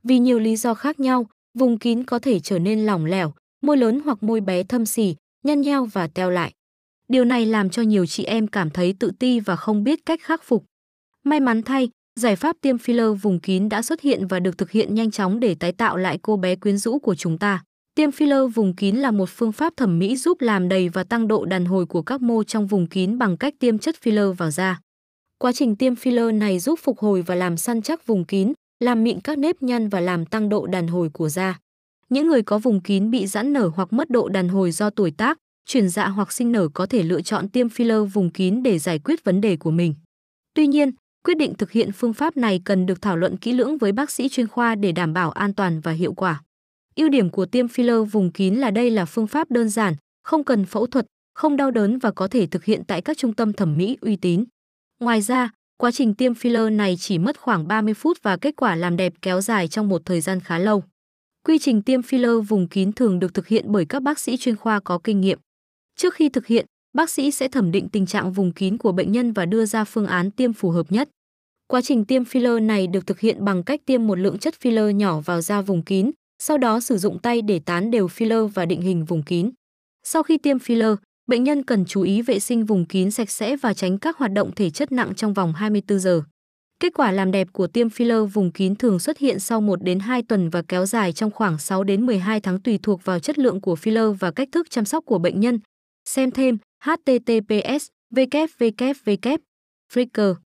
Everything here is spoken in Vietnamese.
Vì nhiều lý do khác nhau, vùng kín có thể trở nên lỏng lẻo, môi lớn hoặc môi bé thâm xì, nhăn nheo và teo lại. Điều này làm cho nhiều chị em cảm thấy tự ti và không biết cách khắc phục. May mắn thay, giải pháp tiêm filler vùng kín đã xuất hiện và được thực hiện nhanh chóng để tái tạo lại cô bé quyến rũ của chúng ta. Tiêm filler vùng kín là một phương pháp thẩm mỹ giúp làm đầy và tăng độ đàn hồi của các mô trong vùng kín bằng cách tiêm chất filler vào da. Quá trình tiêm filler này giúp phục hồi và làm săn chắc vùng kín, làm mịn các nếp nhăn và làm tăng độ đàn hồi của da. Những người có vùng kín bị giãn nở hoặc mất độ đàn hồi do tuổi tác, chuyển dạ hoặc sinh nở có thể lựa chọn tiêm filler vùng kín để giải quyết vấn đề của mình. Tuy nhiên, quyết định thực hiện phương pháp này cần được thảo luận kỹ lưỡng với bác sĩ chuyên khoa để đảm bảo an toàn và hiệu quả. Ưu điểm của tiêm filler vùng kín là đây là phương pháp đơn giản, không cần phẫu thuật, không đau đớn và có thể thực hiện tại các trung tâm thẩm mỹ uy tín. Ngoài ra, quá trình tiêm filler này chỉ mất khoảng 30 phút và kết quả làm đẹp kéo dài trong một thời gian khá lâu. Quy trình tiêm filler vùng kín thường được thực hiện bởi các bác sĩ chuyên khoa có kinh nghiệm. Trước khi thực hiện, bác sĩ sẽ thẩm định tình trạng vùng kín của bệnh nhân và đưa ra phương án tiêm phù hợp nhất. Quá trình tiêm filler này được thực hiện bằng cách tiêm một lượng chất filler nhỏ vào da vùng kín, sau đó sử dụng tay để tán đều filler và định hình vùng kín. Sau khi tiêm filler, bệnh nhân cần chú ý vệ sinh vùng kín sạch sẽ và tránh các hoạt động thể chất nặng trong vòng 24 giờ. Kết quả làm đẹp của tiêm filler vùng kín thường xuất hiện sau 1 đến 2 tuần và kéo dài trong khoảng 6 đến 12 tháng tùy thuộc vào chất lượng của filler và cách thức chăm sóc của bệnh nhân. Xem thêm https://www.flickr